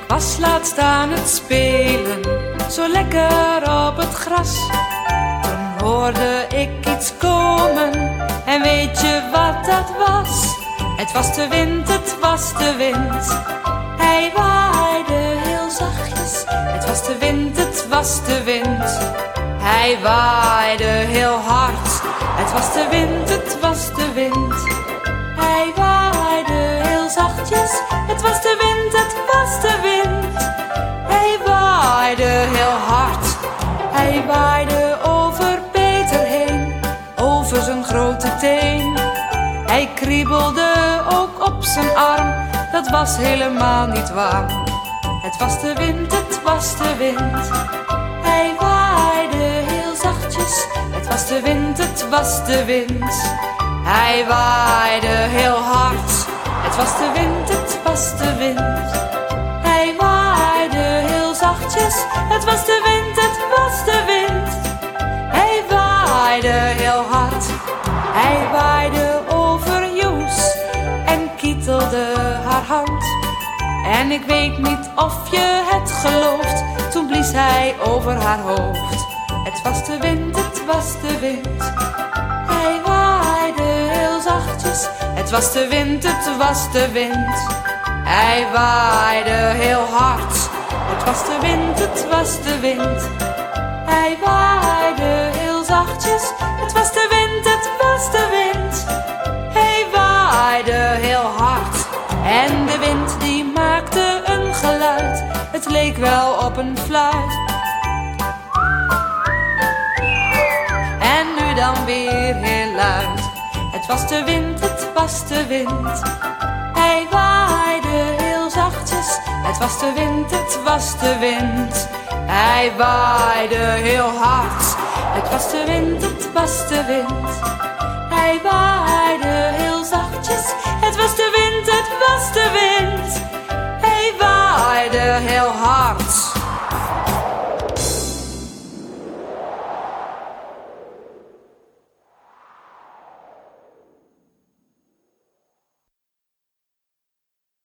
was laatst aan het spelen, zo lekker op het gras. Toen hoorde ik iets komen, en weet je wat dat was? Het was de wind, het was de wind. Hij waaide heel zachtjes. Het was de wind, het was de wind. Hij waaide heel hard. Het was de wind, het was de wind. Hij waaide heel zachtjes. Het was de wind, het was de wind. Hij waaide heel hard. Hij waaide over Peter heen, over zijn grote teen. Hij kriebelde ook op zijn arm, dat was helemaal niet warm. Het was de wind, het was de wind. Hij waaide heel zachtjes. Het was de wind, het was de wind. Hij waaide heel hard. Het was de wind, het was de wind. Hij waaide heel zachtjes. Het was de wind, het was de wind. Hij waaide heel hard. Hij waaide over Joes en kietelde haar hand. En ik weet niet of je het gelooft, toen blies hij over haar hoofd. Het was de wind, het was de wind. Hij waaide heel zachtjes. Het was de wind, het was de wind. Hij waaide heel hard. Het was de wind, het was de wind. Hij waaide heel zachtjes. Het was de wind, het was de wind. Hij waaide heel hard. En de wind die maakte een geluid. Het leek wel op een fluit. En nu dan weer heel luid. Het was de wind, het was de wind. Hij waaide heel zachtjes. Het was de wind, het was de wind. Hij waaide heel hard. Het was de wind, het was de wind. Hij waaide heel zachtjes.